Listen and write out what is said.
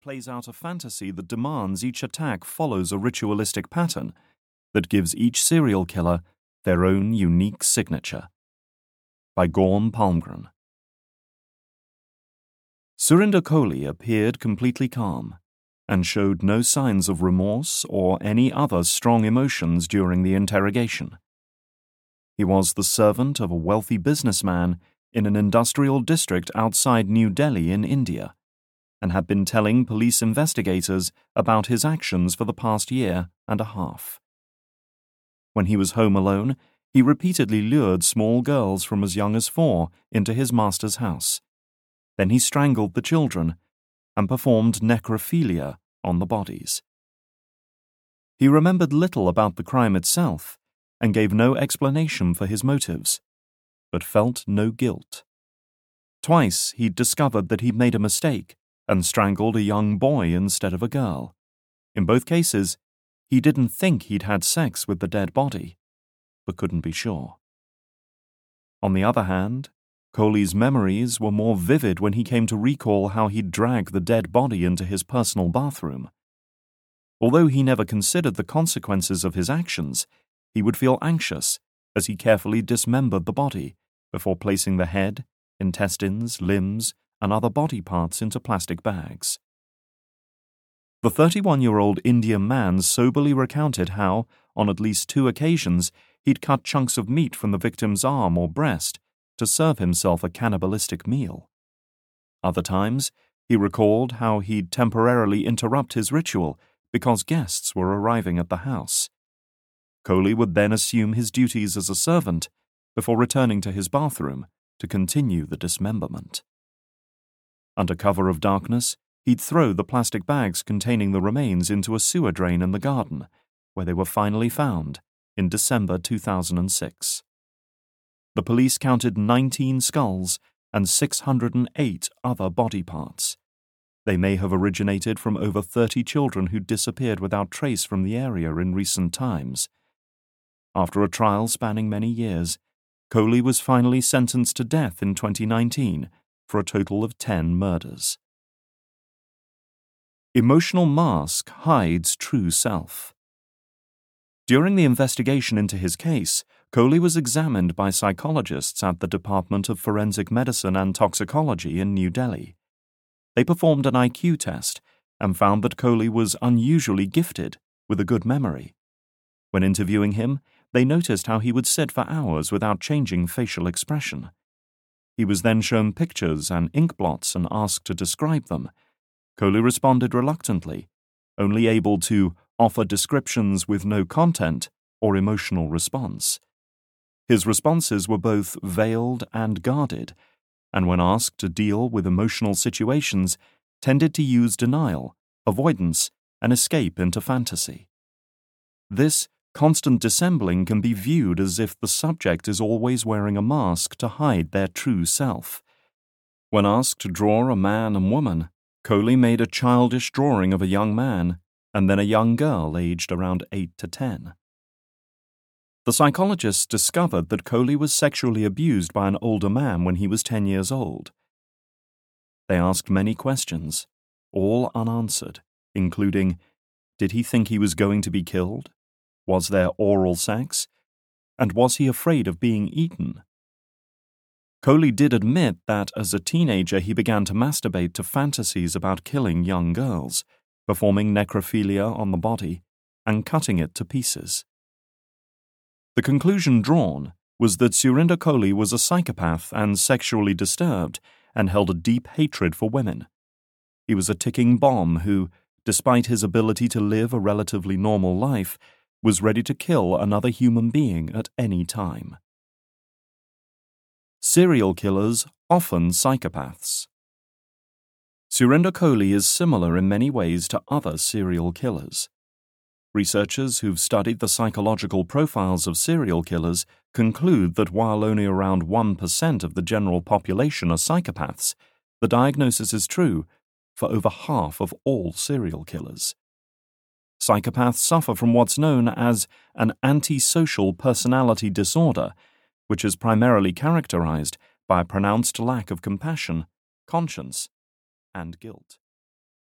plays out a fantasy that demands each attack follows a ritualistic pattern that gives each serial killer their own unique signature. By Gorm Palmgren. Surinder Kohli appeared completely calm and showed no signs of remorse or any other strong emotions during the interrogation. He was the servant of a wealthy businessman in an industrial district outside New Delhi in India, and had been telling police investigators about his actions for the past year and a half. When he was home alone, he repeatedly lured small girls from as young as 4 into his master's house. Then he strangled the children and performed necrophilia on the bodies. He remembered little about the crime itself and gave no explanation for his motives, but felt no guilt. Twice he'd discovered that he'd made a mistake and strangled a young boy instead of a girl. In both cases, he didn't think he'd had sex with the dead body, but couldn't be sure. On the other hand, Kohli's memories were more vivid when he came to recall how he'd dragged the dead body into his personal bathroom. Although he never considered the consequences of his actions, he would feel anxious as he carefully dismembered the body before placing the head, intestines, limbs, and other body parts into plastic bags. The 31-year-old Indian man soberly recounted how, on at least 2 occasions, he'd cut chunks of meat from the victim's arm or breast to serve himself a cannibalistic meal. Other times, he recalled how he'd temporarily interrupt his ritual because guests were arriving at the house. Kohli would then assume his duties as a servant before returning to his bathroom to continue the dismemberment. Under cover of darkness, he'd throw the plastic bags containing the remains into a sewer drain in the garden, where they were finally found in December 2006. The police counted 19 skulls and 608 other body parts. They may have originated from over 30 children who disappeared without trace from the area in recent times. After a trial spanning many years, Kohli was finally sentenced to death in 2019 for a total of 10 murders. Emotional mask hides true self. During the investigation into his case, Kohli was examined by psychologists at the Department of Forensic Medicine and Toxicology in New Delhi. They performed an IQ test and found that Kohli was unusually gifted with a good memory. When interviewing him, they noticed how he would sit for hours without changing facial expression. He was then shown pictures and ink blots and asked to describe them. Kohli responded reluctantly, only able to offer descriptions with no content or emotional response. His responses were both veiled and guarded, and when asked to deal with emotional situations, tended to use denial, avoidance, and escape into fantasy. This constant dissembling can be viewed as if the subject is always wearing a mask to hide their true self. When asked to draw a man and woman, Kohli made a childish drawing of a young man and then a young girl aged around 8 to 10. The psychologists discovered that Kohli was sexually abused by an older man when he was 10 years old. They asked many questions, all unanswered, including, did he think he was going to be killed? Was there oral sex? And was he afraid of being eaten? Kohli did admit that as a teenager he began to masturbate to fantasies about killing young girls, performing necrophilia on the body, and cutting it to pieces. The conclusion drawn was that Surinder Kohli was a psychopath and sexually disturbed and held a deep hatred for women. He was a ticking bomb who, despite his ability to live a relatively normal life, was ready to kill another human being at any time. Serial killers often psychopaths. Surinder Kohli is similar in many ways to other serial killers. Researchers who've studied the psychological profiles of serial killers conclude that while only around 1% of the general population are psychopaths, the diagnosis is true for over half of all serial killers. Psychopaths suffer from what's known as an antisocial personality disorder, which is primarily characterized by a pronounced lack of compassion, conscience, and guilt.